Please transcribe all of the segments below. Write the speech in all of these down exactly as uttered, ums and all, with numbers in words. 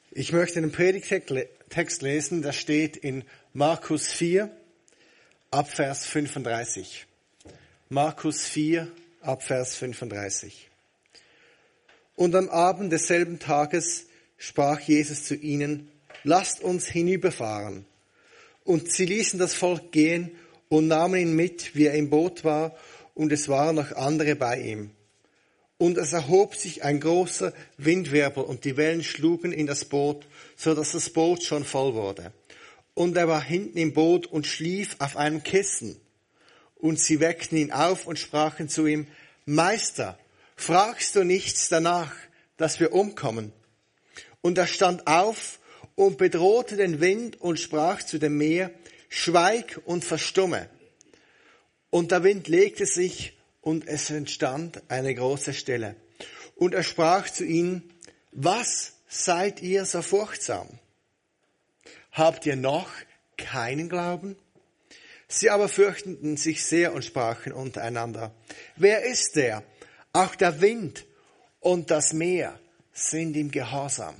Ich möchte einen Predigtext lesen, der steht in Markus vier, ab Vers fünfunddreißig. Markus vier, ab Vers fünfunddreißig. Und am Abend desselben Tages sprach Jesus zu ihnen: Lasst uns hinüberfahren. Und sie ließen das Volk gehen und nahmen ihn mit, wie er im Boot war, und es waren noch andere bei ihm. Und es erhob sich ein großer Windwirbel, und die Wellen schlugen in das Boot, so dass das Boot schon voll wurde. Und er war hinten im Boot und schlief auf einem Kissen. Und sie weckten ihn auf und sprachen zu ihm: Meister, fragst du nichts danach, dass wir umkommen? Und er stand auf und bedrohte den Wind und sprach zu dem Meer: Schweig und verstumme. Und der Wind legte sich, und es entstand eine große Stille. Und er sprach zu ihnen: Was seid ihr so furchtsam? Habt ihr noch keinen Glauben? Sie aber fürchteten sich sehr und sprachen untereinander: Wer ist der? Auch der Wind und das Meer sind ihm gehorsam.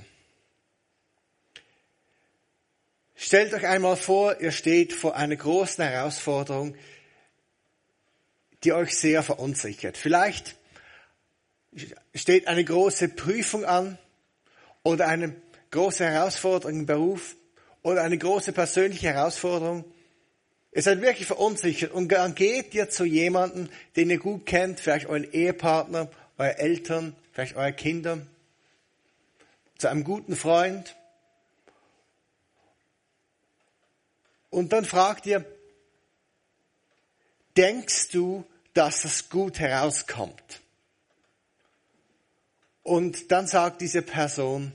Stellt euch einmal vor, ihr steht vor einer großen Herausforderung, die euch sehr verunsichert. Vielleicht steht eine große Prüfung an oder eine große Herausforderung im Beruf oder eine große persönliche Herausforderung. Ihr seid wirklich verunsichert und dann geht ihr zu jemandem, den ihr gut kennt, vielleicht euren Ehepartner, eure Eltern, vielleicht eure Kinder, zu einem guten Freund. Und dann fragt ihr: Denkst du, dass das gut herauskommt? Und dann sagt diese Person: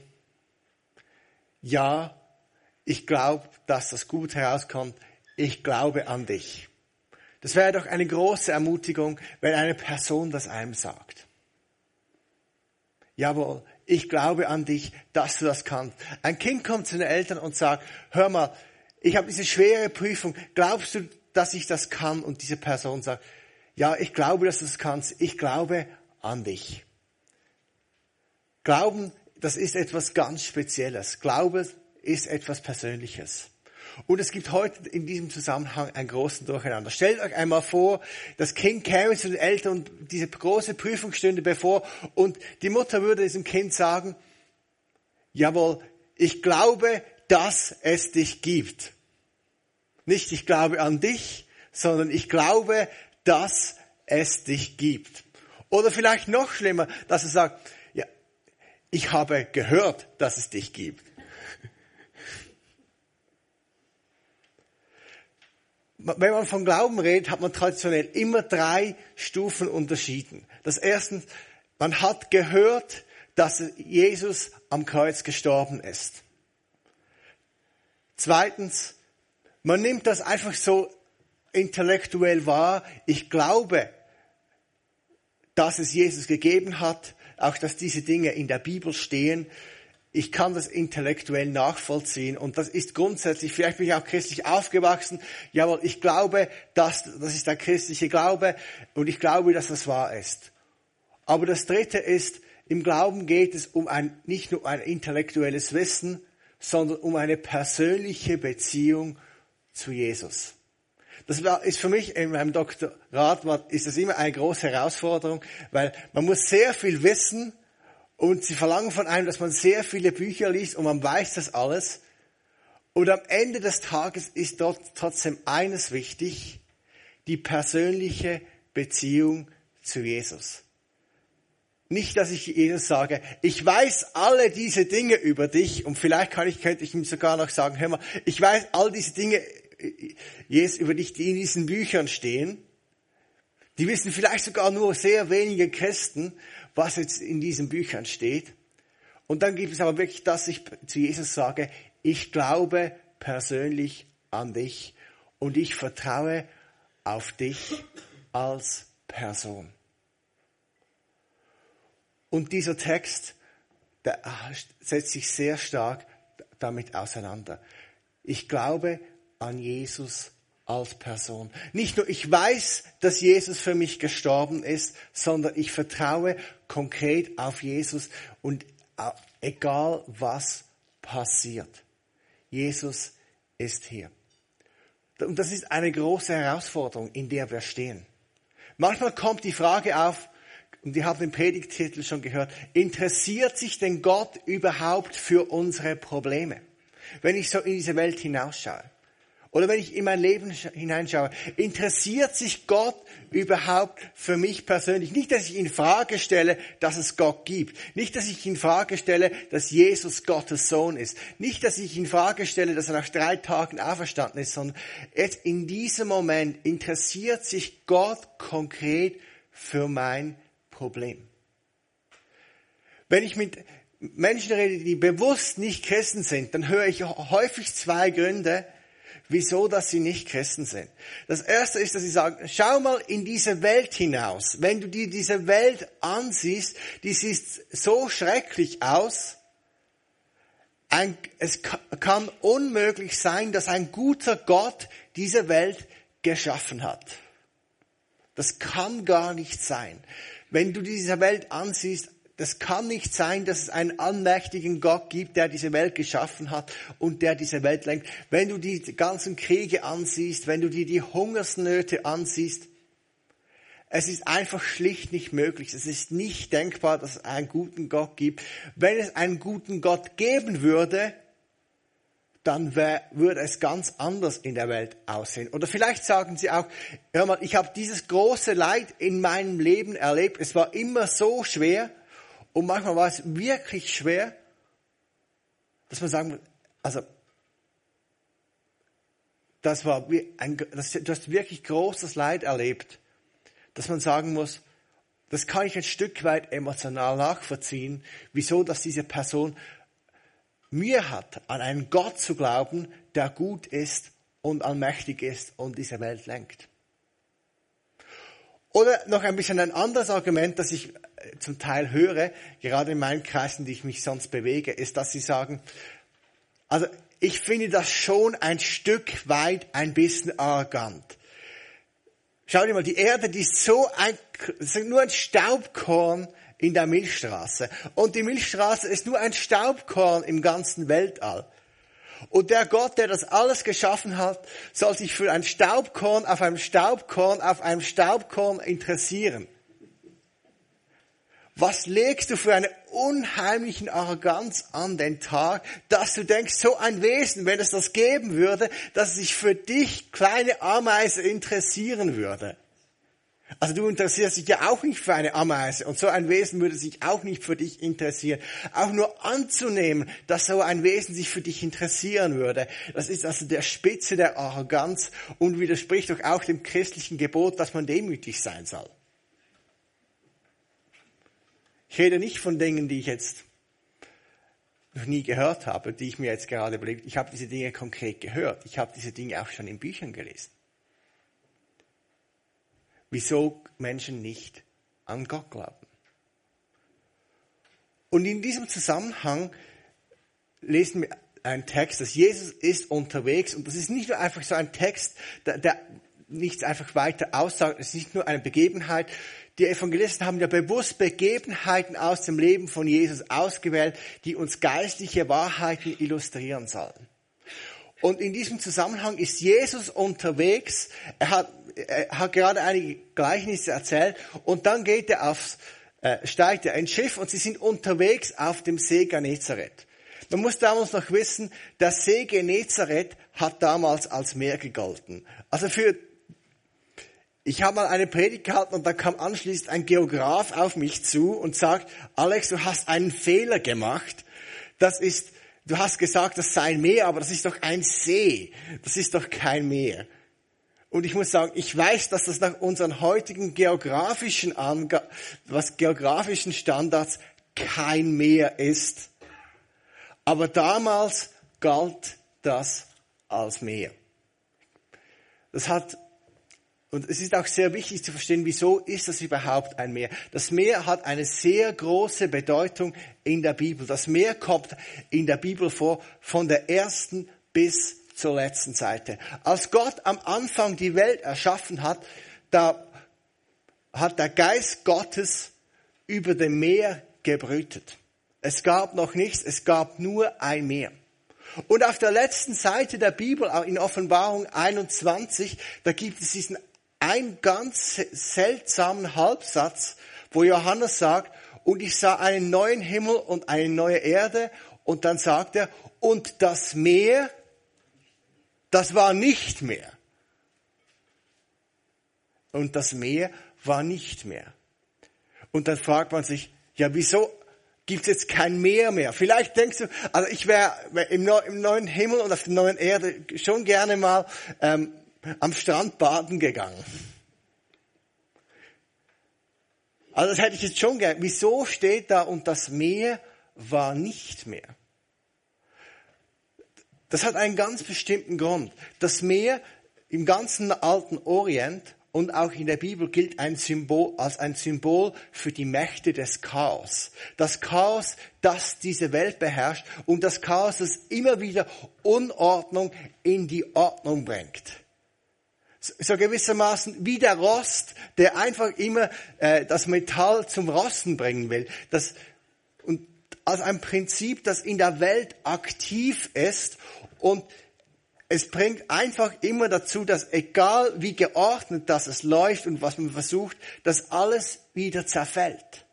Ja, ich glaube, dass das gut herauskommt. Ich glaube an dich. Das wäre doch eine große Ermutigung, wenn eine Person das einem sagt. Jawohl, ich glaube an dich, dass du das kannst. Ein Kind kommt zu den Eltern und sagt: Hör mal, ich habe diese schwere Prüfung. Glaubst du, dass ich das kann? Und diese Person sagt: Ja, ich glaube, dass du das kannst. Ich glaube an dich. Glauben, das ist etwas ganz Spezielles. Glaube ist etwas Persönliches. Und es gibt heute in diesem Zusammenhang einen großen Durcheinander. Stellt euch einmal vor, das Kind käme zu den Eltern und diese große Prüfung stünde bevor und die Mutter würde diesem Kind sagen: Jawohl, ich glaube, dass es dich gibt. Nicht ich glaube an dich, sondern ich glaube, dass es dich gibt. Oder vielleicht noch schlimmer, dass er sagt: Ja, ich habe gehört, dass es dich gibt. Wenn man von Glauben redet, hat man traditionell immer drei Stufen unterschieden. Das erste, man hat gehört, dass Jesus am Kreuz gestorben ist. Zweitens, man nimmt das einfach so intellektuell wahr. Ich glaube, dass es Jesus gegeben hat, auch dass diese Dinge in der Bibel stehen. Ich kann das intellektuell nachvollziehen und das ist grundsätzlich, vielleicht bin ich auch christlich aufgewachsen, jawohl, ich glaube, dass, das ist der christliche Glaube und ich glaube, dass das wahr ist. Aber das Dritte ist, im Glauben geht es um ein, nicht nur ein intellektuelles Wissen, sondern um eine persönliche Beziehung zu Jesus. Das ist für mich in meinem Doktorat, ist das immer eine große Herausforderung, weil man muss sehr viel wissen. Und sie verlangen von einem, dass man sehr viele Bücher liest und man weiß das alles. Und am Ende des Tages ist dort trotzdem eines wichtig: die persönliche Beziehung zu Jesus. Nicht, dass ich Jesus sage: Ich weiß alle diese Dinge über dich und vielleicht kann ich, könnte ich ihm sogar noch sagen: Hör mal, ich weiß all diese Dinge, Jesus, über dich, die in diesen Büchern stehen. Die wissen vielleicht sogar nur sehr wenige Christen, was jetzt in diesen Büchern steht. Und dann gibt es aber wirklich, dass ich zu Jesus sage: Ich glaube persönlich an dich und ich vertraue auf dich als Person. Und dieser Text, der setzt sich sehr stark damit auseinander. Ich glaube an Jesus als Person. Nicht nur ich weiß, dass Jesus für mich gestorben ist, sondern ich vertraue konkret auf Jesus und egal was passiert. Jesus ist hier. Und das ist eine große Herausforderung, in der wir stehen. Manchmal kommt die Frage auf, und ihr habt den Predigtitel schon gehört, interessiert sich denn Gott überhaupt für unsere Probleme? Wenn ich so in diese Welt hinausschaue. Oder wenn ich in mein Leben hineinschaue, interessiert sich Gott überhaupt für mich persönlich? Nicht, dass ich in Frage stelle, dass es Gott gibt. Nicht, dass ich in Frage stelle, dass Jesus Gottes Sohn ist. Nicht, dass ich in Frage stelle, dass er nach drei Tagen auferstanden ist, sondern jetzt in diesem Moment interessiert sich Gott konkret für mein Problem. Wenn ich mit Menschen rede, die bewusst nicht Christen sind, dann höre ich häufig zwei Gründe, wieso, dass sie nicht Christen sind. Das erste ist, dass sie sagen, schau mal in diese Welt hinaus. Wenn du dir diese Welt ansiehst, die sieht so schrecklich aus. Ein, es kann unmöglich sein, dass ein guter Gott diese Welt geschaffen hat. Das kann gar nicht sein. Wenn du diese Welt ansiehst, das kann nicht sein, dass es einen allmächtigen Gott gibt, der diese Welt geschaffen hat und der diese Welt lenkt. Wenn du die ganzen Kriege ansiehst, wenn du dir die Hungersnöte ansiehst, es ist einfach schlicht nicht möglich. Es ist nicht denkbar, dass es einen guten Gott gibt. Wenn es einen guten Gott geben würde, dann wär, würde es ganz anders in der Welt aussehen. Oder vielleicht sagen sie auch, hör mal, ich habe dieses große Leid in meinem Leben erlebt. Es war immer so schwer. Und manchmal war es wirklich schwer, dass man sagen muss, also, das war ein, das, du hast wirklich großes Leid erlebt, dass man sagen muss, das kann ich ein Stück weit emotional nachvollziehen, wieso, dass diese Person Mühe hat, an einen Gott zu glauben, der gut ist und allmächtig ist und diese Welt lenkt. Oder noch ein bisschen ein anderes Argument, das ich zum Teil höre, gerade in meinen Kreisen, die ich mich sonst bewege, ist, dass sie sagen, also ich finde das schon ein Stück weit ein bisschen arrogant. Schau dir mal, die Erde, die ist so ein, ist nur ein Staubkorn in der Milchstraße. Und die Milchstraße ist nur ein Staubkorn im ganzen Weltall. Und der Gott, der das alles geschaffen hat, soll sich für ein Staubkorn auf einem Staubkorn auf einem Staubkorn interessieren. Was legst du für eine unheimliche Arroganz an den Tag, dass du denkst, so ein Wesen, wenn es das geben würde, dass es sich für dich, kleine Ameise, interessieren würde. Also du interessierst dich ja auch nicht für eine Ameise und so ein Wesen würde sich auch nicht für dich interessieren. Auch nur anzunehmen, dass so ein Wesen sich für dich interessieren würde, das ist also der Spitze der Arroganz und widerspricht doch auch dem christlichen Gebot, dass man demütig sein soll. Ich rede nicht von Dingen, die ich jetzt noch nie gehört habe, die ich mir jetzt gerade überlege. Ich habe diese Dinge konkret gehört. Ich habe diese Dinge auch schon in Büchern gelesen. Wieso Menschen nicht an Gott glauben. Und in diesem Zusammenhang lesen wir einen Text, dass Jesus ist unterwegs. Und das ist nicht nur einfach so ein Text, der, der nichts einfach weiter aussagt. Es ist nicht nur eine Begebenheit. Die Evangelisten haben ja bewusst Begebenheiten aus dem Leben von Jesus ausgewählt, die uns geistliche Wahrheiten illustrieren sollen. Und in diesem Zusammenhang ist Jesus unterwegs. Er hat, er hat gerade einige Gleichnisse erzählt und dann geht er aufs, äh, steigt er ins Schiff und sie sind unterwegs auf dem See Genezareth. Man muss damals noch wissen, der See Genezareth hat damals als Meer gegolten. Also für Ich habe mal eine Predigt gehalten und da kam anschließend ein Geograf auf mich zu und sagt, Alex, du hast einen Fehler gemacht. Das ist, du hast gesagt, das sei ein Meer, aber das ist doch ein See. Das ist doch kein Meer. Und ich muss sagen, ich weiß, dass das nach unseren heutigen geografischen Ange- was geografischen Standards kein Meer ist. Aber damals galt das als Meer. Das hat Und es ist auch sehr wichtig zu verstehen, wieso ist das überhaupt ein Meer? Das Meer hat eine sehr große Bedeutung in der Bibel. Das Meer kommt in der Bibel vor, von der ersten bis zur letzten Seite. Als Gott am Anfang die Welt erschaffen hat, da hat der Geist Gottes über dem Meer gebrütet. Es gab noch nichts, es gab nur ein Meer. Und auf der letzten Seite der Bibel, in Offenbarung einundzwanzig, da gibt es diesen einen ganz seltsamen Halbsatz, wo Johannes sagt, und ich sah einen neuen Himmel und eine neue Erde, und dann sagt er, und das Meer, das war nicht mehr. Und das Meer war nicht mehr. Und dann fragt man sich, ja, wieso gibt es jetzt kein Meer mehr? Vielleicht denkst du, also ich wäre im, Neu- im neuen Himmel und auf der neuen Erde schon gerne mal ähm, am Strand baden gegangen. Also das hätte ich jetzt schon gerne. Wieso steht da, und das Meer war nicht mehr? Das hat einen ganz bestimmten Grund. Das Meer im ganzen alten Orient und auch in der Bibel gilt ein Symbol, als ein Symbol für die Mächte des Chaos. Das Chaos, das diese Welt beherrscht, und das Chaos, das immer wieder Unordnung in die Ordnung bringt. So gewissermaßen wie der Rost, der einfach immer äh, das Metall zum Rosten bringen will. Das, und als ein Prinzip, das in der Welt aktiv ist, und es bringt einfach immer dazu, dass egal wie geordnet das es läuft und was man versucht, dass alles wieder zerfällt.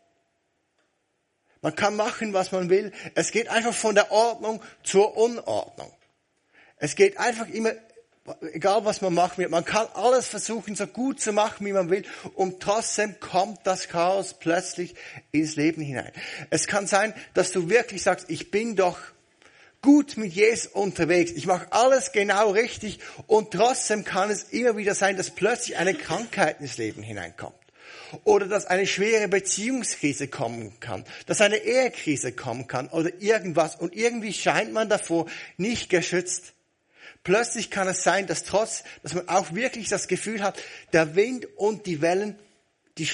Man kann machen, was man will. Es geht einfach von der Ordnung zur Unordnung. Es geht einfach immer, egal was man macht, man kann alles versuchen, so gut zu machen, wie man will, und trotzdem kommt das Chaos plötzlich ins Leben hinein. Es kann sein, dass du wirklich sagst, ich bin doch gut mit Jesus unterwegs, ich mache alles genau richtig, und trotzdem kann es immer wieder sein, dass plötzlich eine Krankheit ins Leben hineinkommt. Oder dass eine schwere Beziehungskrise kommen kann, dass eine Ehekrise kommen kann oder irgendwas, und irgendwie scheint man davor nicht geschützt. Plötzlich kann es sein, dass trotz, dass man auch wirklich das Gefühl hat, der Wind und die Wellen, die,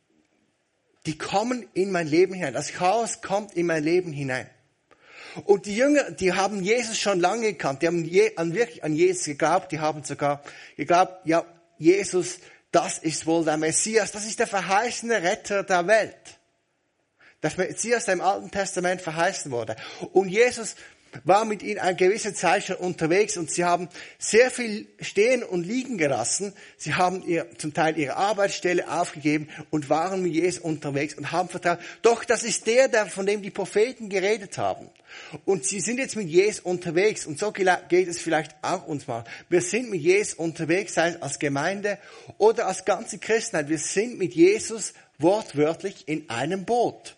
die kommen in mein Leben hinein. Das Chaos kommt in mein Leben hinein. Und die Jünger, die haben Jesus schon lange gekannt, die haben je, an, wirklich an Jesus geglaubt, die haben sogar geglaubt, ja, Jesus, das ist wohl der Messias, das ist der verheißene Retter der Welt. Der Messias, der im Alten Testament verheißen wurde. Und Jesus war mit ihnen eine gewisse Zeit schon unterwegs, und sie haben sehr viel stehen und liegen gelassen. Sie haben ihr, zum Teil ihre Arbeitsstelle aufgegeben und waren mit Jesus unterwegs und haben vertraut, doch das ist der, der von dem die Propheten geredet haben. Und sie sind jetzt mit Jesus unterwegs, und so geht es vielleicht auch uns mal. Wir sind mit Jesus unterwegs, sei es als Gemeinde oder als ganze Christenheit. Wir sind mit Jesus wortwörtlich in einem Boot.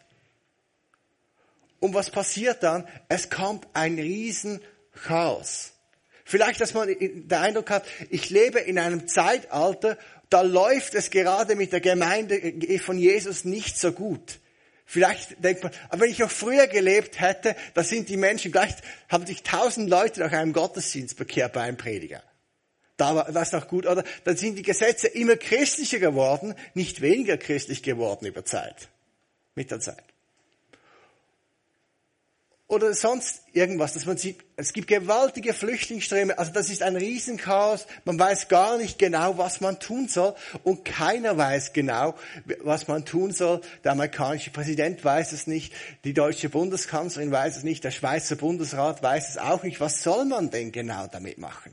Und was passiert dann? Es kommt ein Riesenchaos. Vielleicht, dass man den Eindruck hat, ich lebe in einem Zeitalter, da läuft es gerade mit der Gemeinde von Jesus nicht so gut. Vielleicht denkt man, aber wenn ich noch früher gelebt hätte, da sind die Menschen, vielleicht haben sich tausend Leute nach einem Gottesdienst bekehrt bei einem Prediger. Da war das noch gut, oder? Dann sind die Gesetze immer christlicher geworden, nicht weniger christlich geworden über Zeit, mit der Zeit. Oder sonst irgendwas, dass man sieht, es gibt gewaltige Flüchtlingsströme, also das ist ein Riesenchaos, man weiß gar nicht genau, was man tun soll, und keiner weiß genau, was man tun soll. Der amerikanische Präsident weiß es nicht, die deutsche Bundeskanzlerin weiß es nicht, der Schweizer Bundesrat weiß es auch nicht. Was soll man denn genau damit machen?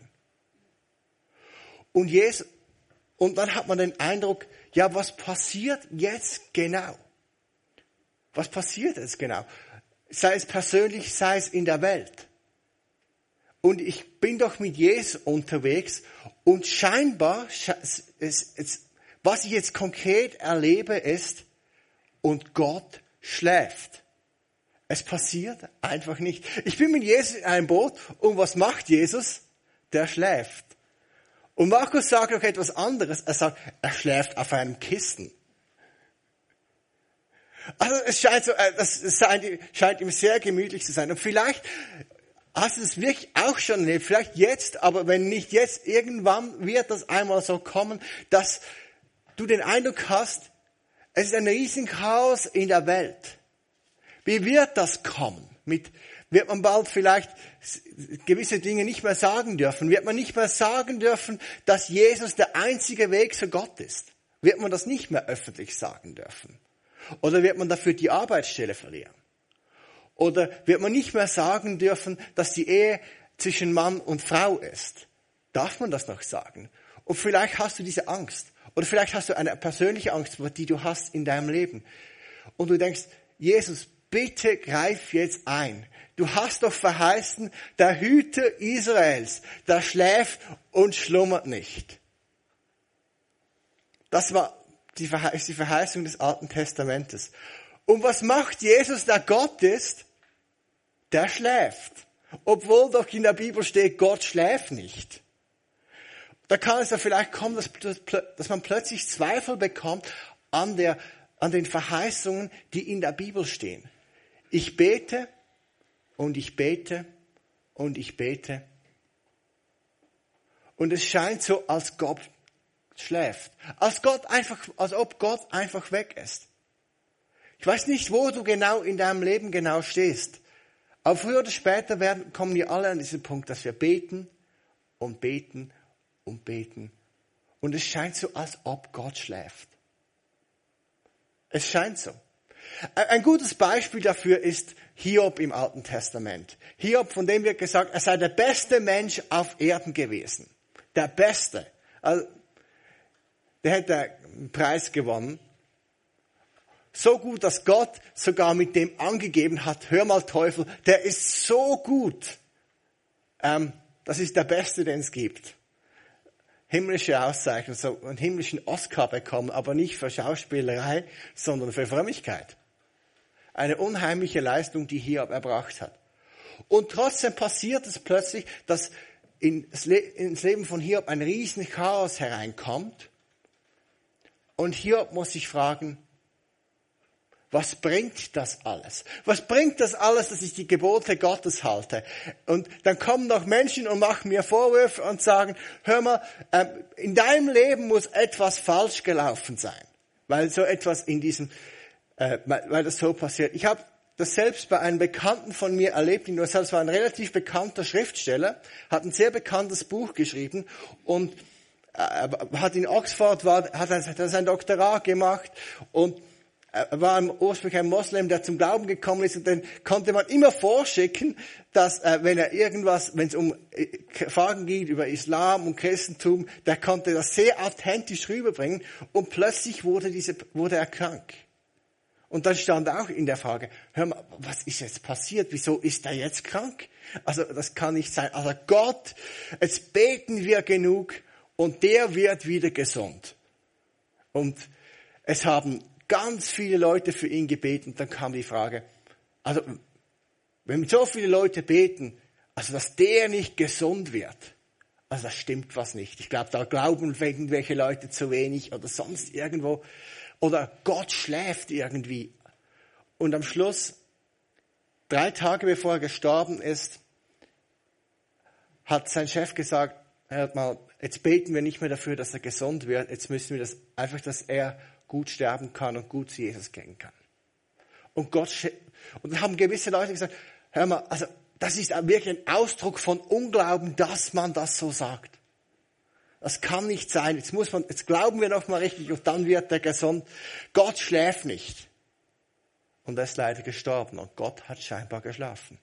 Und, Jesus, und dann hat man den Eindruck, ja, was passiert jetzt genau? Was passiert jetzt genau? Sei es persönlich, sei es in der Welt. Und ich bin doch mit Jesus unterwegs, und scheinbar, was ich jetzt konkret erlebe, ist, und Gott schläft. Es passiert einfach nicht. Ich bin mit Jesus in einem Boot, und was macht Jesus? Der schläft. Und Markus sagt noch etwas anderes. Er sagt, er schläft auf einem Kissen. Also es scheint so, das scheint ihm sehr gemütlich zu sein. Und vielleicht hast du es wirklich auch schon erlebt, vielleicht jetzt, aber wenn nicht jetzt, irgendwann wird das einmal so kommen, dass du den Eindruck hast, es ist ein Riesenchaos in der Welt. Wie wird das kommen? Mit, wird man bald vielleicht gewisse Dinge nicht mehr sagen dürfen? Wird man nicht mehr sagen dürfen, dass Jesus der einzige Weg zu Gott ist? Wird man das nicht mehr öffentlich sagen dürfen? Oder wird man dafür die Arbeitsstelle verlieren? Oder wird man nicht mehr sagen dürfen, dass die Ehe zwischen Mann und Frau ist? Darf man das noch sagen? Und vielleicht hast du diese Angst. Oder vielleicht hast du eine persönliche Angst, die du hast in deinem Leben. Und du denkst, Jesus, bitte greif jetzt ein. Du hast doch verheißen, der Hüter Israels, der schläft und schlummert nicht. Das war die Verheißung des Alten Testamentes. Und was macht Jesus, der Gott ist? Der schläft. Obwohl doch in der Bibel steht, Gott schläft nicht. Da kann es ja vielleicht kommen, dass, dass man plötzlich Zweifel bekommt an, der, an den Verheißungen, die in der Bibel stehen. Ich bete und ich bete und ich bete. Und es scheint so, als Gott schläft. Als Gott einfach, als ob Gott einfach weg ist. Ich weiß nicht, wo du genau in deinem Leben genau stehst. Aber früher oder später werden, kommen wir alle an diesen Punkt, dass wir beten und beten und beten. Und es scheint so, als ob Gott schläft. Es scheint so. Ein gutes Beispiel dafür ist Hiob im Alten Testament. Hiob, von dem wird gesagt, er sei der beste Mensch auf Erden gewesen. Der Beste. Also, der hätte einen Preis gewonnen. So gut, dass Gott sogar mit dem angegeben hat, hör mal Teufel, der ist so gut. Ähm, das ist der Beste, den es gibt. Himmlische Auszeichnung, so einen himmlischen Oscar bekommen, aber nicht für Schauspielerei, sondern für Frömmigkeit. Eine unheimliche Leistung, die Hiob erbracht hat. Und trotzdem passiert es plötzlich, dass ins Leben von Hiob ein riesen Chaos hereinkommt. Und Hiob muss sich fragen, was bringt das alles? Was bringt das alles, dass ich die Gebote Gottes halte? Und dann kommen noch Menschen und machen mir Vorwürfe und sagen, hör mal, in deinem Leben muss etwas falsch gelaufen sein. Weil so etwas in diesem, weil das so passiert. Ich habe das selbst bei einem Bekannten von mir erlebt. Das war ein relativ bekannter Schriftsteller, hat ein sehr bekanntes Buch geschrieben und hat in Oxford, war, hat er sein Doktorat gemacht und er war ursprünglich ein Moslem, der zum Glauben gekommen ist und dann konnte man immer vorschicken, dass äh, wenn er irgendwas, wenn es um äh, Fragen geht über Islam und Christentum, der konnte das sehr authentisch rüberbringen und plötzlich wurde, diese, wurde er krank. Und dann stand auch in der Frage, hör mal, was ist jetzt passiert? Wieso ist er jetzt krank? Also das kann nicht sein. Also Gott, jetzt beten wir genug und der wird wieder gesund. Und es haben ganz viele Leute für ihn gebeten. Dann kam die Frage, also wenn so viele Leute beten, also dass der nicht gesund wird, also das stimmt was nicht. Ich glaube, da glauben irgendwelche Leute zu wenig oder sonst irgendwo. Oder Gott schläft irgendwie. Und am Schluss, drei Tage bevor er gestorben ist, hat sein Chef gesagt, hört mal, jetzt beten wir nicht mehr dafür, dass er gesund wird. Jetzt müssen wir das einfach, dass er gut sterben kann und gut zu Jesus gehen kann. Und Gott, und dann haben gewisse Leute gesagt, hör mal, also das ist wirklich ein Ausdruck von Unglauben, dass man das so sagt. Das kann nicht sein. Jetzt muss man, jetzt glauben wir noch mal richtig und dann wird er gesund. Gott schläft nicht. Und er ist leider gestorben und Gott hat scheinbar geschlafen.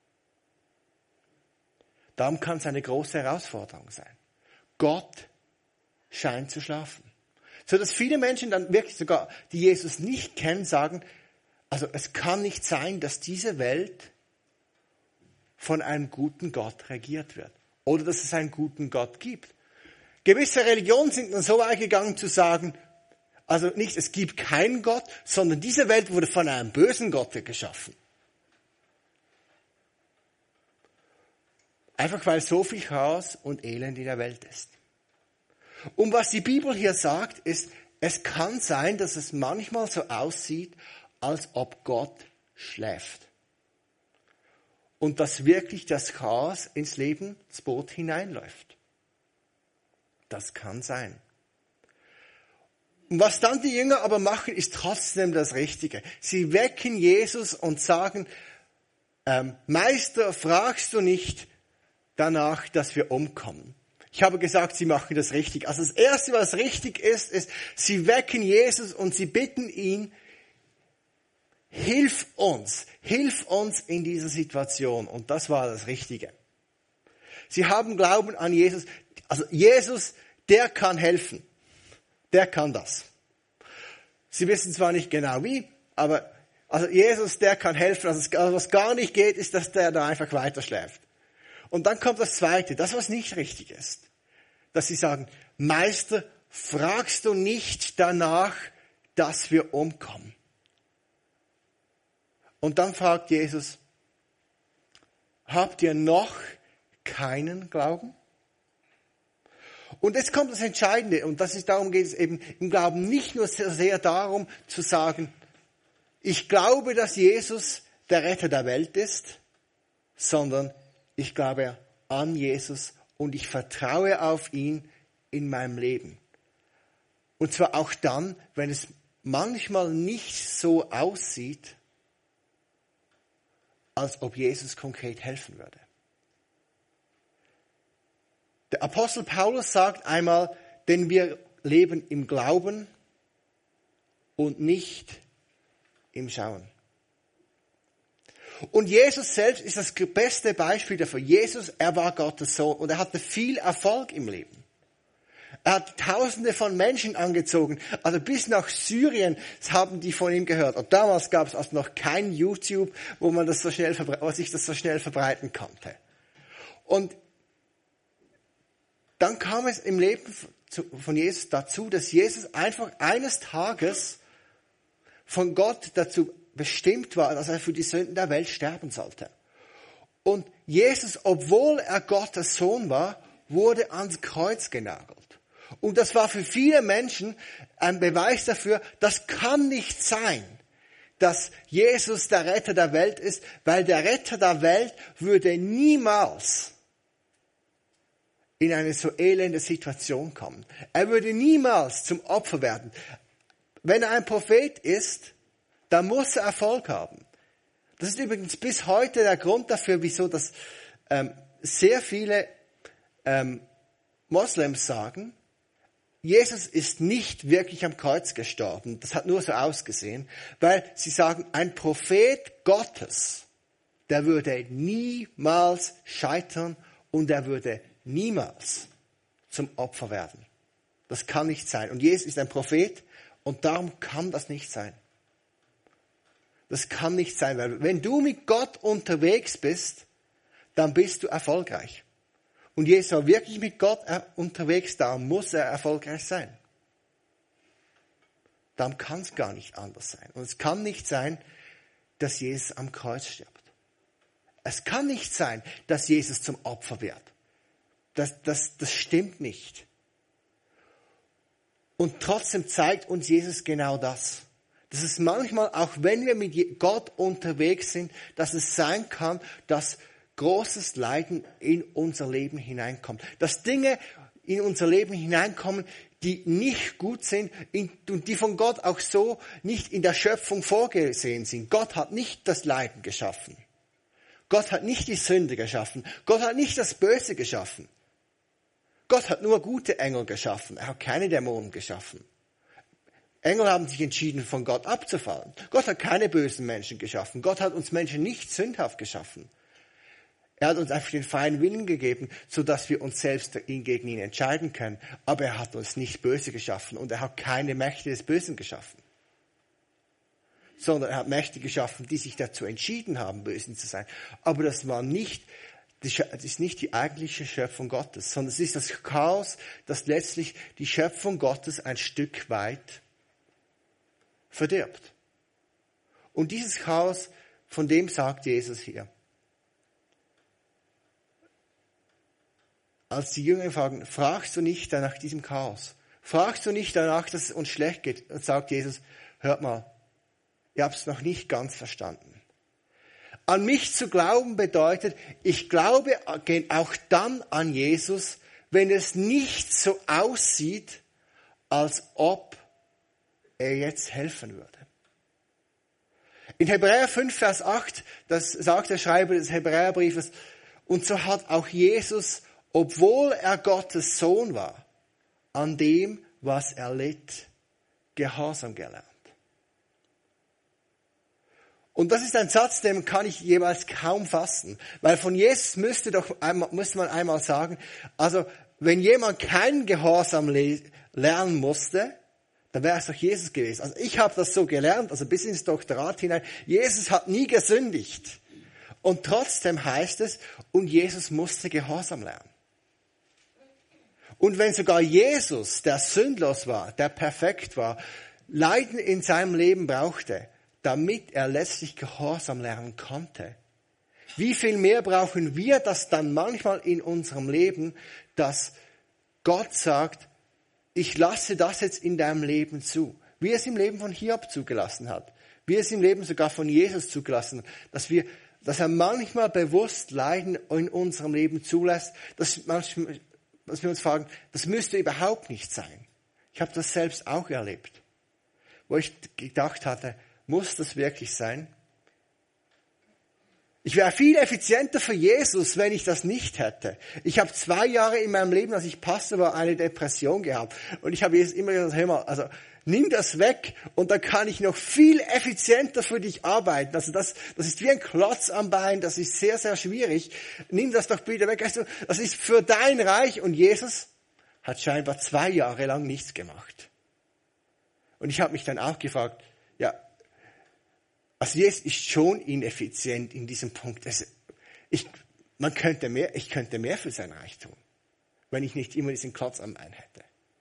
Darum kann es eine große Herausforderung sein. Gott scheint zu schlafen. So dass viele Menschen dann wirklich sogar, die Jesus nicht kennen, sagen, also es kann nicht sein, dass diese Welt von einem guten Gott regiert wird. Oder dass es einen guten Gott gibt. Gewisse Religionen sind dann so weit gegangen zu sagen, also nicht, es gibt keinen Gott, sondern diese Welt wurde von einem bösen Gott geschaffen. Einfach weil so viel Chaos und Elend in der Welt ist. Und was die Bibel hier sagt, ist, es kann sein, dass es manchmal so aussieht, als ob Gott schläft. Und dass wirklich das Chaos ins Leben, ins Boot hineinläuft. Das kann sein. Und was dann die Jünger aber machen, ist trotzdem das Richtige. Sie wecken Jesus und sagen, ähm, Meister, fragst du nicht danach, dass wir umkommen? Ich habe gesagt, sie machen das richtig. Also das Erste, was richtig ist, ist, sie wecken Jesus und sie bitten ihn, hilf uns, hilf uns in dieser Situation. Und das war das Richtige. Sie haben Glauben an Jesus. Also Jesus, der kann helfen. Der kann das. Sie wissen zwar nicht genau wie, aber also Jesus, der kann helfen. Also was gar nicht geht, ist, dass der da einfach weiter schläft. Und dann kommt das Zweite, das was nicht richtig ist. Dass sie sagen, Meister, fragst du nicht danach, dass wir umkommen? Und dann fragt Jesus, habt ihr noch keinen Glauben? Und jetzt kommt das Entscheidende, und das ist, darum geht es eben im Glauben nicht nur sehr, sehr darum zu sagen, ich glaube, dass Jesus der Retter der Welt ist, sondern ich glaube an Jesus und ich vertraue auf ihn in meinem Leben. Und zwar auch dann, wenn es manchmal nicht so aussieht, als ob Jesus konkret helfen würde. Der Apostel Paulus sagt einmal, denn wir leben im Glauben und nicht im Schauen. Und Jesus selbst ist das beste Beispiel dafür. Jesus, er war Gottes Sohn und er hatte viel Erfolg im Leben. Er hat Tausende von Menschen angezogen. Also bis nach Syrien haben die von ihm gehört. Und damals gab es also noch kein YouTube, wo man das so schnell, wo sich das so schnell verbreiten konnte. Und dann kam es im Leben von Jesus dazu, dass Jesus einfach eines Tages von Gott dazu bestimmt war, dass er für die Sünden der Welt sterben sollte. Und Jesus, obwohl er Gottes Sohn war, wurde ans Kreuz genagelt. Und das war für viele Menschen ein Beweis dafür, das kann nicht sein, dass Jesus der Retter der Welt ist, weil der Retter der Welt würde niemals in eine so elende Situation kommen. Er würde niemals zum Opfer werden. Wenn er ein Prophet ist, dann muss er Erfolg haben. Das ist übrigens bis heute der Grund dafür, wieso das ähm, sehr viele ähm, Moslems sagen, Jesus ist nicht wirklich am Kreuz gestorben. Das hat nur so ausgesehen, weil sie sagen, ein Prophet Gottes, der würde niemals scheitern und er würde niemals zum Opfer werden. Das kann nicht sein. Und Jesus ist ein Prophet und darum kann das nicht sein. Das kann nicht sein, weil wenn du mit Gott unterwegs bist, dann bist du erfolgreich. Und Jesus war wirklich mit Gott unterwegs, darum muss er erfolgreich sein. Darum kann es gar nicht anders sein. Und es kann nicht sein, dass Jesus am Kreuz stirbt. Es kann nicht sein, dass Jesus zum Opfer wird. Das, das, das stimmt nicht. Und trotzdem zeigt uns Jesus genau das. Dass es manchmal, auch wenn wir mit Gott unterwegs sind, dass es sein kann, dass großes Leiden in unser Leben hineinkommt. Dass Dinge in unser Leben hineinkommen, die nicht gut sind und die von Gott auch so nicht in der Schöpfung vorgesehen sind. Gott hat nicht das Leiden geschaffen. Gott hat nicht die Sünde geschaffen. Gott hat nicht das Böse geschaffen. Gott hat nur gute Engel geschaffen. Er hat keine Dämonen geschaffen. Engel haben sich entschieden, von Gott abzufallen. Gott hat keine bösen Menschen geschaffen. Gott hat uns Menschen nicht sündhaft geschaffen. Er hat uns einfach den freien Willen gegeben, sodass wir uns selbst gegen ihn entscheiden können. Aber er hat uns nicht böse geschaffen und er hat keine Mächte des Bösen geschaffen. Sondern er hat Mächte geschaffen, die sich dazu entschieden haben, Bösen zu sein. Aber das war nicht, das ist nicht die eigentliche Schöpfung Gottes, sondern es ist das Chaos, das letztlich die Schöpfung Gottes ein Stück weit verdirbt. Und dieses Chaos, von dem sagt Jesus hier. Als die Jünger fragen, fragst du nicht nach diesem Chaos? Fragst du nicht danach, dass es uns schlecht geht? Und sagt Jesus, hört mal, ihr habt es noch nicht ganz verstanden. An mich zu glauben bedeutet, ich glaube auch dann an Jesus, wenn es nicht so aussieht, als ob er jetzt helfen würde. In Hebräer fünf, Vers acht, das sagt der Schreiber des Hebräerbriefes, und so hat auch Jesus, obwohl er Gottes Sohn war, an dem, was er litt, Gehorsam gelernt. Und das ist ein Satz, den kann ich jeweils kaum fassen. Weil von Jesus müsste doch einmal, müsste man einmal sagen, also wenn jemand keinen Gehorsam le- lernen musste, dann wäre es doch Jesus gewesen. Also ich habe das so gelernt, also bis ins Doktorat hinein. Jesus hat nie gesündigt. Und trotzdem heißt es, und Jesus musste Gehorsam lernen. Und wenn sogar Jesus, der sündlos war, der perfekt war, Leiden in seinem Leben brauchte, damit er letztlich Gehorsam lernen konnte. Wie viel mehr brauchen wir das dann manchmal in unserem Leben, dass Gott sagt, ich lasse das jetzt in deinem Leben zu. Wie es im Leben von Hiob zugelassen hat. Wie es im Leben sogar von Jesus zugelassen hat. Dass wir, dass er manchmal bewusst Leiden in unserem Leben zulässt, dass, manchmal, dass wir uns fragen, das müsste überhaupt nicht sein. Ich habe das selbst auch erlebt. Wo ich gedacht hatte, muss das wirklich sein? Ich wäre viel effizienter für Jesus, wenn ich das nicht hätte. Ich habe zwei Jahre in meinem Leben, als ich Pastor war, eine Depression gehabt. Und ich habe jetzt immer gesagt, hör mal, also nimm das weg und dann kann ich noch viel effizienter für dich arbeiten. Also das, das ist wie ein Klotz am Bein, das ist sehr, sehr schwierig. Nimm das doch bitte weg. Weißt du, das ist für dein Reich. Und Jesus hat scheinbar zwei Jahre lang nichts gemacht. Und ich habe mich dann auch gefragt, ja, also Jesus ist schon ineffizient in diesem Punkt. Also ich, man könnte mehr, ich könnte mehr für sein Reich tun, wenn ich nicht immer diesen Klotz am Bein hätte.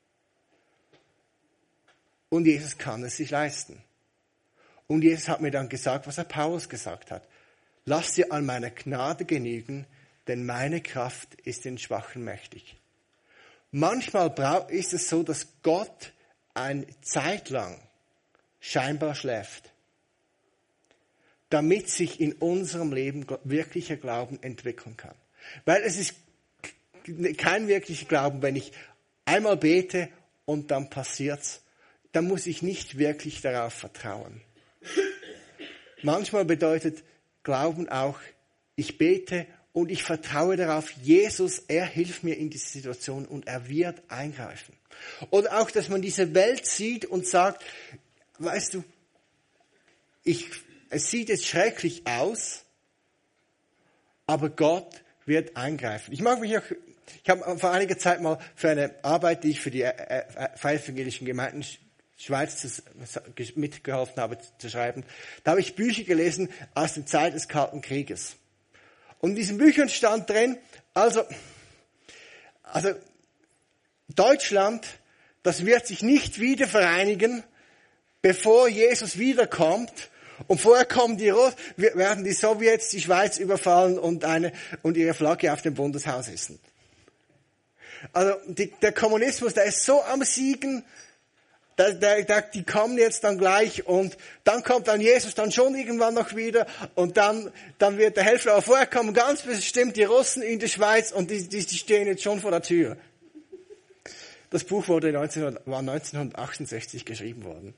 Und Jesus kann es sich leisten. Und Jesus hat mir dann gesagt, was er Paulus gesagt hat. Lass dir an meiner Gnade genügen, denn meine Kraft ist den Schwachen mächtig. Manchmal ist es so, dass Gott eine Zeit lang scheinbar schläft, damit sich in unserem Leben wirklicher Glauben entwickeln kann. Weil es ist kein wirklicher Glauben, wenn ich einmal bete und dann passiert's, dann muss ich nicht wirklich darauf vertrauen. Manchmal bedeutet Glauben auch, ich bete und ich vertraue darauf, Jesus, er hilft mir in dieser Situation und er wird eingreifen. Oder auch, dass man diese Welt sieht und sagt, weißt du, ich Es sieht jetzt schrecklich aus, aber Gott wird eingreifen. Ich mag mich auch, ich habe vor einiger Zeit mal für eine Arbeit, die ich für die freievangelischen Gemeinden Schweiz mitgeholfen habe zu schreiben, da habe ich Bücher gelesen aus der Zeit des Kalten Krieges. Und in diesen Büchern stand drin, also, also Deutschland, das wird sich nicht wieder vereinigen, bevor Jesus wiederkommt. Und vorher kommen die Russen, werden die Sowjets die Schweiz überfallen und eine und ihre Flagge auf dem Bundeshaus hissen. Also die, der Kommunismus, der ist so am Siegen, der, der, der, die kommen jetzt dann gleich und dann kommt dann Jesus dann schon irgendwann noch wieder und dann dann wird der Helfer, aber vorher kommen ganz bestimmt die Russen in die Schweiz und die, die, die stehen jetzt schon vor der Tür. Das Buch wurde neunzehn, war neunzehnhundertachtundsechzig geschrieben worden.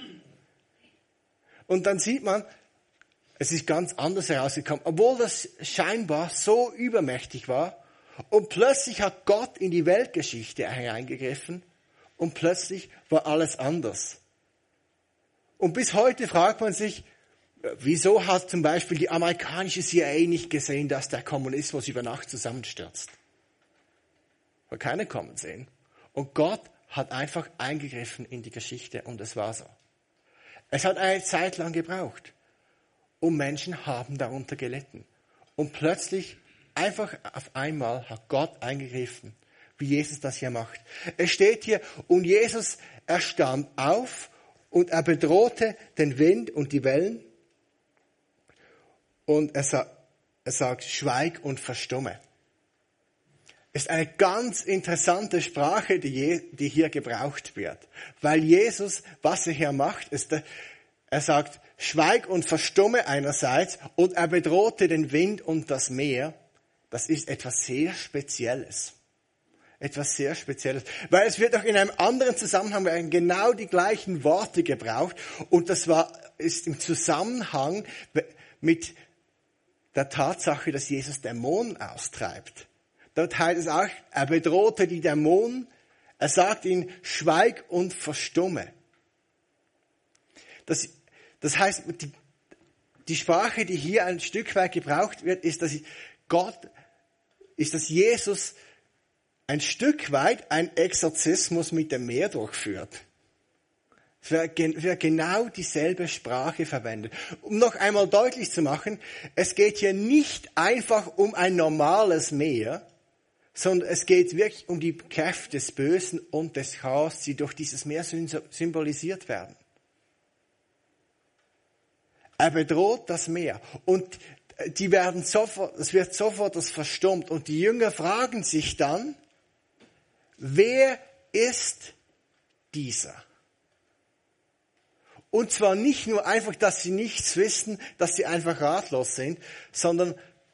Und dann sieht man, es ist ganz anders herausgekommen, obwohl das scheinbar so übermächtig war. Und plötzlich hat Gott in die Weltgeschichte hereingegriffen und plötzlich war alles anders. Und bis heute fragt man sich, wieso hat zum Beispiel die amerikanische C I A nicht gesehen, dass der Kommunismus über Nacht zusammenstürzt? Weil keiner kommen sehen. Und Gott hat einfach eingegriffen in die Geschichte und es war so. Es hat eine Zeit lang gebraucht und Menschen haben darunter gelitten. Und plötzlich, einfach auf einmal, hat Gott eingegriffen, wie Jesus das hier macht. Es steht hier, und Jesus, er stand auf und er bedrohte den Wind und die Wellen. Und er, sa- er sagt, schweig und verstumme. Ist eine ganz interessante Sprache, die, je, die hier gebraucht wird. Weil Jesus, was er hier macht, ist, er sagt, schweig und verstumme einerseits und er bedrohte den Wind und das Meer. Das ist etwas sehr Spezielles. Etwas sehr Spezielles. Weil es wird auch in einem anderen Zusammenhang werden genau die gleichen Worte gebraucht und das war, ist im Zusammenhang mit der Tatsache, dass Jesus Dämonen austreibt. Dort heißt es auch, er bedrohte die Dämonen, er sagt ihnen, schweig und verstumme. Das, das heißt, die, die Sprache, die hier ein Stück weit gebraucht wird, ist, dass Gott, ist, dass Jesus ein Stück weit einen Exorzismus mit dem Meer durchführt. Es wird genau dieselbe Sprache verwendet. Um noch einmal deutlich zu machen, es geht hier nicht einfach um ein normales Meer, sondern es geht wirklich um die Kräfte des Bösen und des Chaos, die durch dieses Meer symbolisiert werden. Er bedroht das Meer und die werden sofort, es wird sofort das verstummt und die Jünger fragen sich dann, wer ist dieser? Und zwar nicht nur einfach, dass sie nichts wissen, dass sie einfach ratlos sind, sondern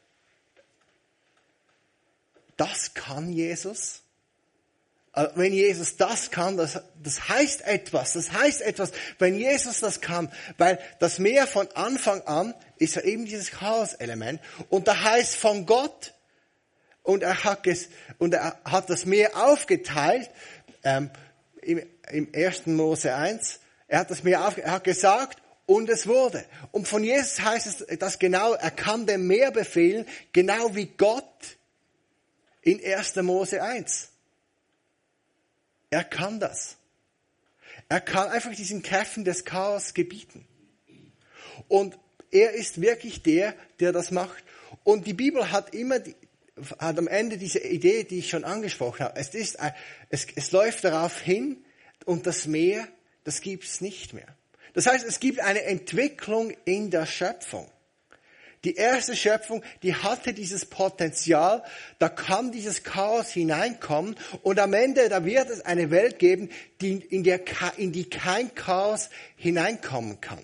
das kann Jesus. Wenn Jesus das kann, das, das heißt etwas, das heißt etwas, wenn Jesus das kann, weil das Meer von Anfang an ist ja eben dieses Chaos-Element und da heißt von Gott und er hat, es, und er hat das Meer aufgeteilt, ähm, im, im ersten Mose eins, er hat das Meer auf, er hat gesagt, und es wurde. Und von Jesus heißt es, dass genau, er kann dem Meer befehlen, genau wie Gott in ersten Mose eins. Er kann das. Er kann einfach diesen Kräften des Chaos gebieten. Und er ist wirklich der, der das macht. Und die Bibel hat immer, die, hat am Ende diese Idee, die ich schon angesprochen habe. Es ist, es, es läuft darauf hin, und das Meer, das gibt es nicht mehr. Das heißt, es gibt eine Entwicklung in der Schöpfung. Die erste Schöpfung, die hatte dieses Potenzial, da kann dieses Chaos hineinkommen und am Ende, da wird es eine Welt geben, die, in, der, in die kein Chaos hineinkommen kann.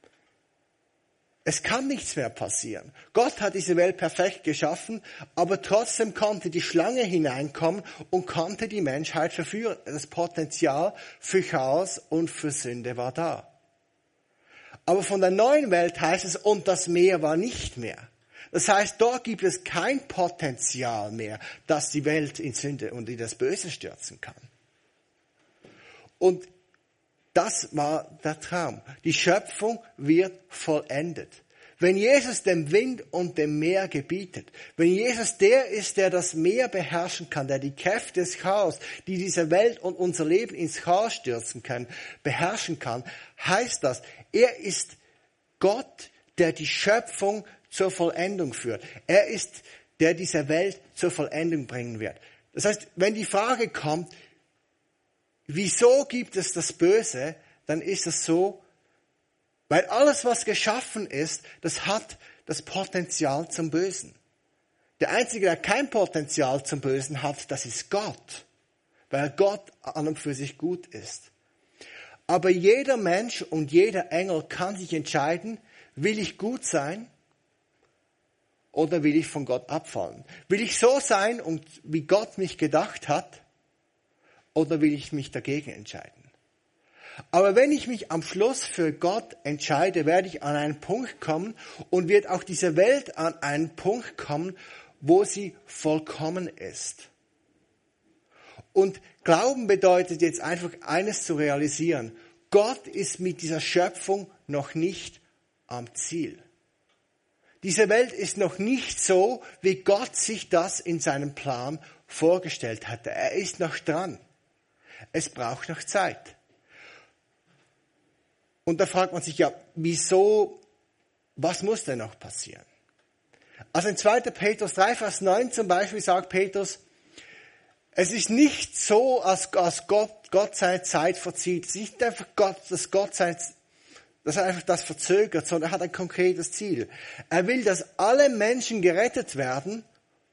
Es kann nichts mehr passieren. Gott hat diese Welt perfekt geschaffen, aber trotzdem konnte die Schlange hineinkommen und konnte die Menschheit verführen. Das Potenzial für Chaos und für Sünde war da. Aber von der neuen Welt heißt es, und das Meer war nicht mehr. Das heißt, dort gibt es kein Potenzial mehr, dass die Welt in Sünde und in das Böse stürzen kann. Und das war der Traum. Die Schöpfung wird vollendet. Wenn Jesus dem Wind und dem Meer gebietet, wenn Jesus der ist, der das Meer beherrschen kann, der die Kräfte des Chaos, die diese Welt und unser Leben ins Chaos stürzen können, beherrschen kann, heißt das, er ist Gott, der die Schöpfung zur Vollendung führt. Er ist, der diese Welt zur Vollendung bringen wird. Das heißt, wenn die Frage kommt, wieso gibt es das Böse, dann ist es so, weil alles, was geschaffen ist, das hat das Potenzial zum Bösen. Der Einzige, der kein Potenzial zum Bösen hat, das ist Gott, weil Gott an und für sich gut ist. Aber jeder Mensch und jeder Engel kann sich entscheiden, will ich gut sein oder will ich von Gott abfallen? Will ich so sein, und wie Gott mich gedacht hat, oder will ich mich dagegen entscheiden? Aber wenn ich mich am Schluss für Gott entscheide, werde ich an einen Punkt kommen und wird auch diese Welt an einen Punkt kommen, wo sie vollkommen ist. Und Glauben bedeutet jetzt einfach eines zu realisieren. Gott ist mit dieser Schöpfung noch nicht am Ziel. Diese Welt ist noch nicht so, wie Gott sich das in seinem Plan vorgestellt hatte. Er ist noch dran. Es braucht noch Zeit. Und da fragt man sich ja, wieso, was muss denn noch passieren? Also in zweiter Petrus drei, Vers neun zum Beispiel sagt Petrus, es ist nicht so, als, als Gott, Gott seine Zeit verzieht. Es ist nicht einfach Gott, dass Gott sein, dass er einfach das verzögert, sondern er hat ein konkretes Ziel. Er will, dass alle Menschen gerettet werden.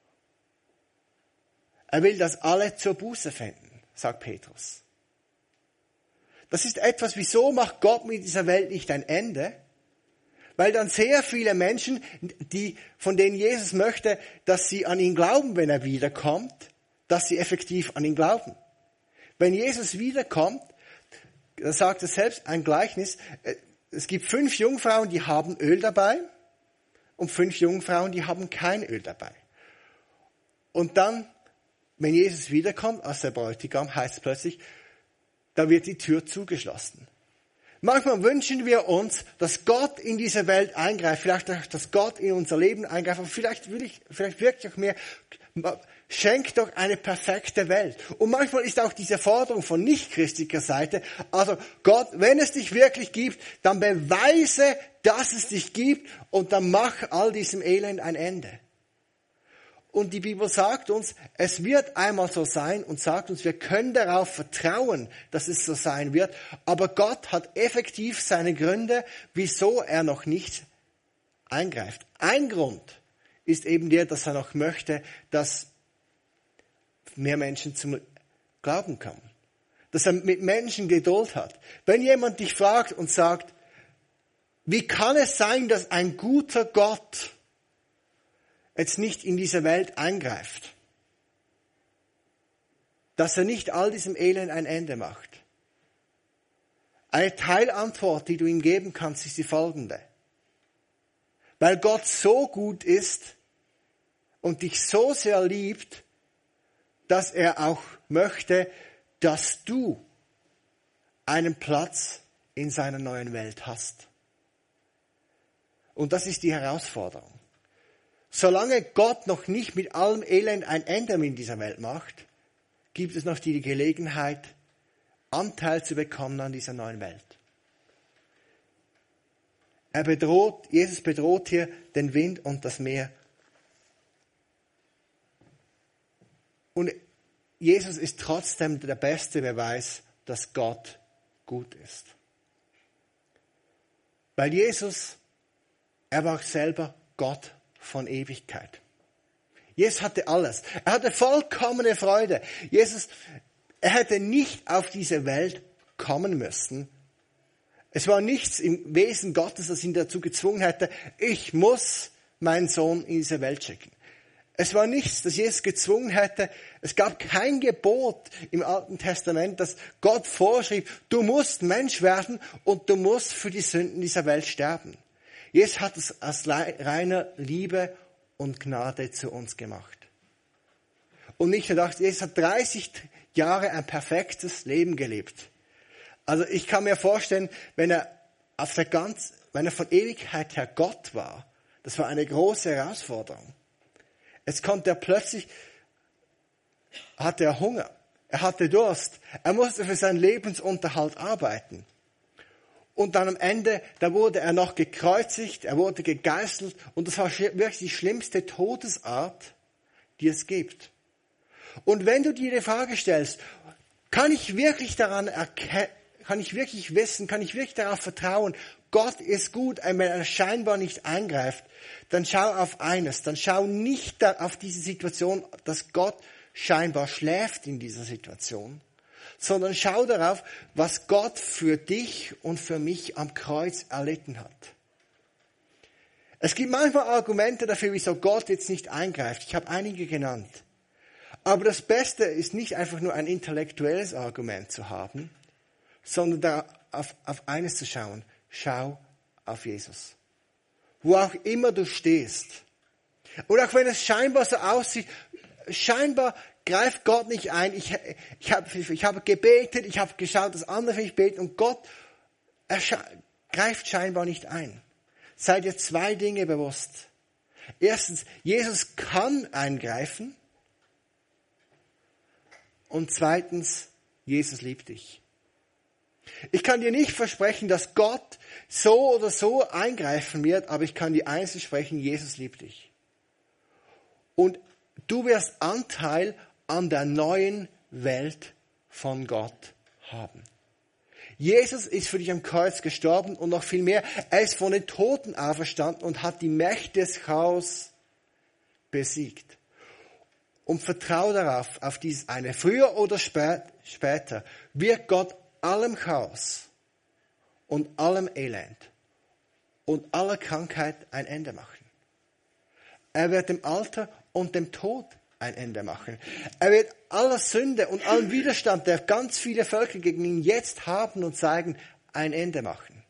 Er will, dass alle zur Buße finden, sagt Petrus. Das ist etwas, wieso macht Gott mit dieser Welt nicht ein Ende? Weil dann sehr viele Menschen, die, von denen Jesus möchte, dass sie an ihn glauben, wenn er wiederkommt, dass sie effektiv an ihn glauben. Wenn Jesus wiederkommt, da sagt er selbst ein Gleichnis, es gibt fünf Jungfrauen, die haben Öl dabei und fünf Jungfrauen, die haben kein Öl dabei. Und dann, wenn Jesus wiederkommt als der Bräutigam, heißt es plötzlich, da wird die Tür zugeschlossen. Manchmal wünschen wir uns, dass Gott in diese Welt eingreift, vielleicht auch, dass Gott in unser Leben eingreift, aber vielleicht will ich, vielleicht wirklich auch mehr, schenkt doch eine perfekte Welt. Und manchmal ist auch diese Forderung von nichtchristlicher Seite, also Gott, wenn es dich wirklich gibt, dann beweise, dass es dich gibt und dann mach all diesem Elend ein Ende. Und die Bibel sagt uns, es wird einmal so sein und sagt uns, wir können darauf vertrauen, dass es so sein wird. Aber Gott hat effektiv seine Gründe, wieso er noch nicht eingreift. Ein Grund ist eben der, dass er noch möchte, dass mehr Menschen zum Glauben kommen. Dass er mit Menschen Geduld hat. Wenn jemand dich fragt und sagt, wie kann es sein, dass ein guter Gott jetzt nicht in diese Welt eingreift, dass er nicht all diesem Elend ein Ende macht. Eine Teilantwort, die du ihm geben kannst, ist die folgende. Weil Gott so gut ist und dich so sehr liebt, dass er auch möchte, dass du einen Platz in seiner neuen Welt hast. Und das ist die Herausforderung. Solange Gott noch nicht mit allem Elend ein Ende in dieser Welt macht, gibt es noch die Gelegenheit, Anteil zu bekommen an dieser neuen Welt. Er bedroht, Jesus bedroht hier den Wind und das Meer. Und Jesus ist trotzdem der beste Beweis, dass Gott gut ist. Weil Jesus, er war selber Gott von Ewigkeit. Jesus hatte alles. Er hatte vollkommene Freude. Jesus, er hätte nicht auf diese Welt kommen müssen. Es war nichts im Wesen Gottes, das ihn dazu gezwungen hätte, ich muss meinen Sohn in diese Welt schicken. Es war nichts, das Jesus gezwungen hätte. Es gab kein Gebot im Alten Testament, das Gott vorschrieb, du musst Mensch werden und du musst für die Sünden dieser Welt sterben. Jesus hat es aus reiner Liebe und Gnade zu uns gemacht. Und nicht nur das, Jesus hat dreißig Jahre ein perfektes Leben gelebt. Also ich kann mir vorstellen, wenn er auf der ganz, wenn er von Ewigkeit her Gott war, das war eine große Herausforderung. Jetzt konnte er plötzlich, hatte er Hunger, er hatte Durst, er musste für seinen Lebensunterhalt arbeiten. Und dann am Ende, da wurde er noch gekreuzigt, er wurde gegeißelt und das war wirklich die schlimmste Todesart, die es gibt. Und wenn du dir die Frage stellst, kann ich wirklich daran erkennen, kann ich wirklich wissen, kann ich wirklich darauf vertrauen, Gott ist gut, wenn er scheinbar nicht eingreift, dann schau auf eines, dann schau nicht auf diese Situation, dass Gott scheinbar schläft in dieser Situation, sondern schau darauf, was Gott für dich und für mich am Kreuz erlitten hat. Es gibt manchmal Argumente dafür, wieso Gott jetzt nicht eingreift. Ich habe einige genannt. Aber das Beste ist nicht einfach nur ein intellektuelles Argument zu haben, sondern da auf, auf eines zu schauen. Schau auf Jesus. Wo auch immer du stehst. Und auch wenn es scheinbar so aussieht, scheinbar greift Gott nicht ein. Ich, ich habe ich hab gebetet, ich habe geschaut, dass andere für mich beten und Gott er greift scheinbar nicht ein. Sei dir zwei Dinge bewusst. Erstens, Jesus kann eingreifen. Und zweitens, Jesus liebt dich. Ich kann dir nicht versprechen, dass Gott so oder so eingreifen wird, aber ich kann dir eins versprechen, Jesus liebt dich. Und du wirst Anteil an der neuen Welt von Gott haben. Jesus ist für dich am Kreuz gestorben und noch viel mehr. Er ist von den Toten auferstanden und hat die Mächte des Chaos besiegt. Und vertraue darauf, auf dieses eine. Früher oder spät, später wird Gott allem Chaos und allem Elend und aller Krankheit ein Ende machen. Er wird dem Alter und dem Tod ein Ende machen. Er wird aller Sünde und allem Widerstand, der ganz viele Völker gegen ihn jetzt haben und zeigen, ein Ende machen.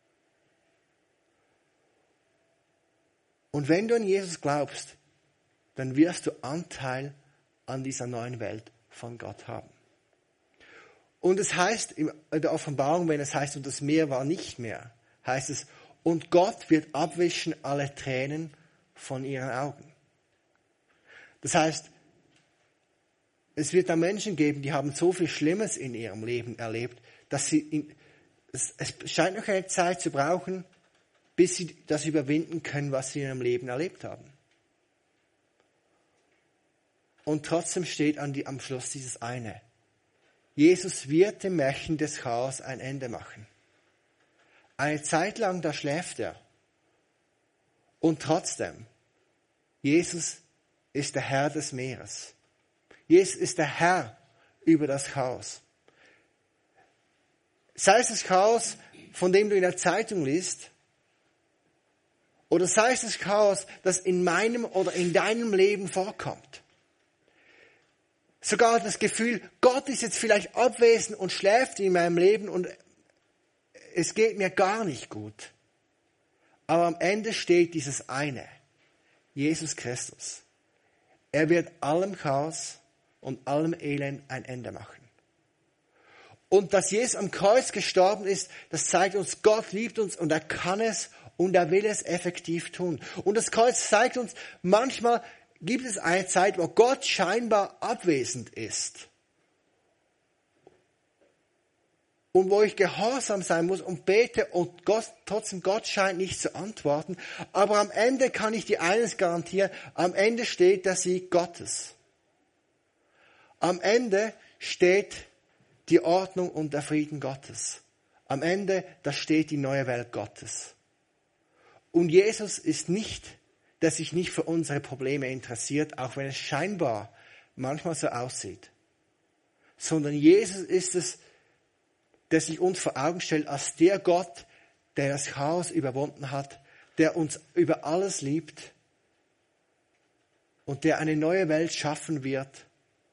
Und wenn du an Jesus glaubst, dann wirst du Anteil an dieser neuen Welt von Gott haben. Und es heißt in der Offenbarung, wenn es heißt, und das Meer war nicht mehr, heißt es, und Gott wird abwischen alle Tränen von ihren Augen. Das heißt, es wird da Menschen geben, die haben so viel Schlimmes in ihrem Leben erlebt, dass sie, in, es, es scheint noch eine Zeit zu brauchen, bis sie das überwinden können, was sie in ihrem Leben erlebt haben. Und trotzdem steht an die, am Schluss dieses eine. Jesus wird dem Märchen des Chaos ein Ende machen. Eine Zeit lang, da schläft er. Und trotzdem, Jesus ist der Herr des Meeres. Jesus ist der Herr über das Chaos. Sei es das Chaos, von dem du in der Zeitung liest, oder sei es das Chaos, das in meinem oder in deinem Leben vorkommt. Sogar das Gefühl, Gott ist jetzt vielleicht abwesend und schläft in meinem Leben und es geht mir gar nicht gut. Aber am Ende steht dieses eine, Jesus Christus. Er wird allem Chaos und allem Elend ein Ende machen. Und dass Jesus am Kreuz gestorben ist, das zeigt uns, Gott liebt uns und er kann es und er will es effektiv tun. Und das Kreuz zeigt uns, manchmal gibt es eine Zeit, wo Gott scheinbar abwesend ist. Und wo ich gehorsam sein muss und bete und Gott, trotzdem Gott scheint nicht zu antworten. Aber am Ende kann ich dir eines garantieren, am Ende steht der Sieg Gottes. Am Ende steht die Ordnung und der Frieden Gottes. Am Ende, da steht die neue Welt Gottes. Und Jesus ist nicht, der sich nicht für unsere Probleme interessiert, auch wenn es scheinbar manchmal so aussieht. Sondern Jesus ist es, der sich uns vor Augen stellt als der Gott, der das Chaos überwunden hat, der uns über alles liebt und der eine neue Welt schaffen wird,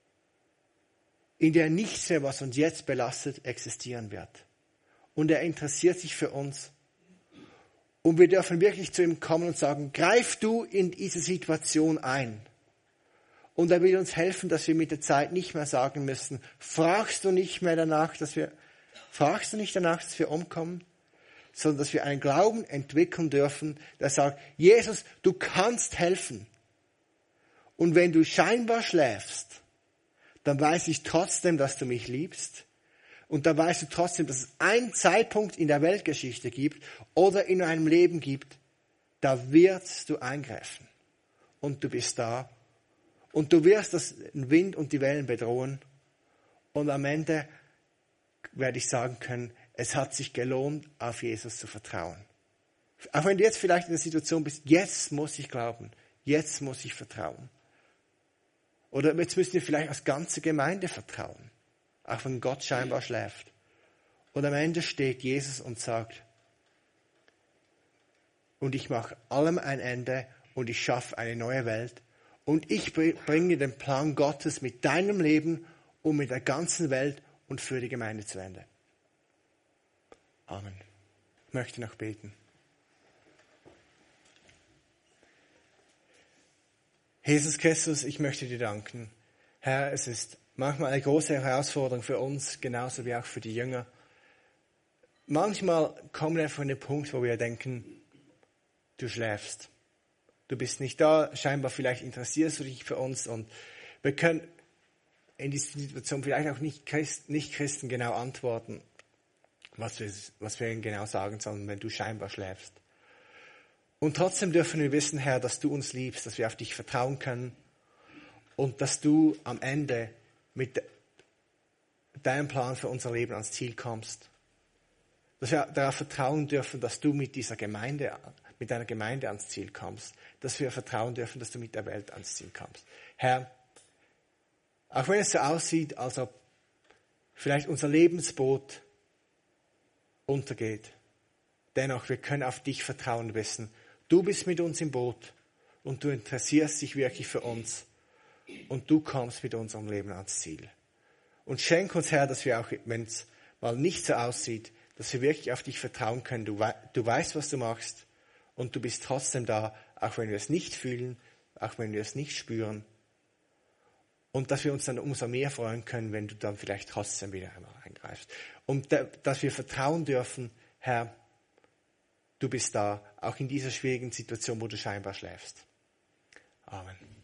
in der nichts mehr, was uns jetzt belastet, existieren wird. Und er interessiert sich für uns. Und wir dürfen wirklich zu ihm kommen und sagen, greif du in diese Situation ein. Und er will uns helfen, dass wir mit der Zeit nicht mehr sagen müssen, fragst du nicht mehr danach, dass wir, fragst du nicht danach, dass wir umkommen, sondern dass wir einen Glauben entwickeln dürfen, der sagt, Jesus, du kannst helfen. Und wenn du scheinbar schläfst, dann weiß ich trotzdem, dass du mich liebst. Und da weißt du trotzdem, dass es einen Zeitpunkt in der Weltgeschichte gibt oder in einem Leben gibt, da wirst du eingreifen. Und du bist da. Und du wirst das Wind und die Wellen bedrohen. Und am Ende werde ich sagen können, es hat sich gelohnt, auf Jesus zu vertrauen. Auch wenn du jetzt vielleicht in der Situation bist, jetzt muss ich glauben, jetzt muss ich vertrauen. Oder jetzt müssen wir vielleicht als ganze Gemeinde vertrauen. Auch wenn Gott scheinbar schläft. Und am Ende steht Jesus und sagt, und ich mache allem ein Ende und ich schaffe eine neue Welt. Und ich bringe den Plan Gottes mit deinem Leben und mit der ganzen Welt und für die Gemeinde zu Ende. Amen. Ich möchte noch beten. Jesus Christus, ich möchte dir danken. Herr, es ist manchmal eine große Herausforderung für uns, genauso wie auch für die Jünger. Manchmal kommen wir von dem Punkt, wo wir denken, du schläfst. Du bist nicht da, scheinbar vielleicht interessierst du dich für uns und wir können in dieser Situation vielleicht auch nicht Christen, nicht Christen genau antworten, was wir, was wir ihnen genau sagen sollen, wenn du scheinbar schläfst. Und trotzdem dürfen wir wissen, Herr, dass du uns liebst, dass wir auf dich vertrauen können und dass du am Ende mit deinem Plan für unser Leben ans Ziel kommst. Dass wir darauf vertrauen dürfen, dass du mit dieser Gemeinde, mit deiner Gemeinde ans Ziel kommst. Dass wir vertrauen dürfen, dass du mit der Welt ans Ziel kommst. Herr, auch wenn es so aussieht, als ob vielleicht unser Lebensboot untergeht, dennoch, wir können auf dich vertrauen wissen. Du bist mit uns im Boot und du interessierst dich wirklich für uns und du kommst mit unserem Leben ans Ziel. Und schenk uns, Herr, dass wir auch, wenn es mal nicht so aussieht, dass wir wirklich auf dich vertrauen können. Du, du weißt, was du machst und du bist trotzdem da, auch wenn wir es nicht fühlen, auch wenn wir es nicht spüren. Und dass wir uns dann umso mehr freuen können, wenn du dann vielleicht trotzdem wieder einmal eingreifst. Und da, dass wir vertrauen dürfen, Herr, du bist da, auch in dieser schwierigen Situation, wo du scheinbar schläfst. Amen.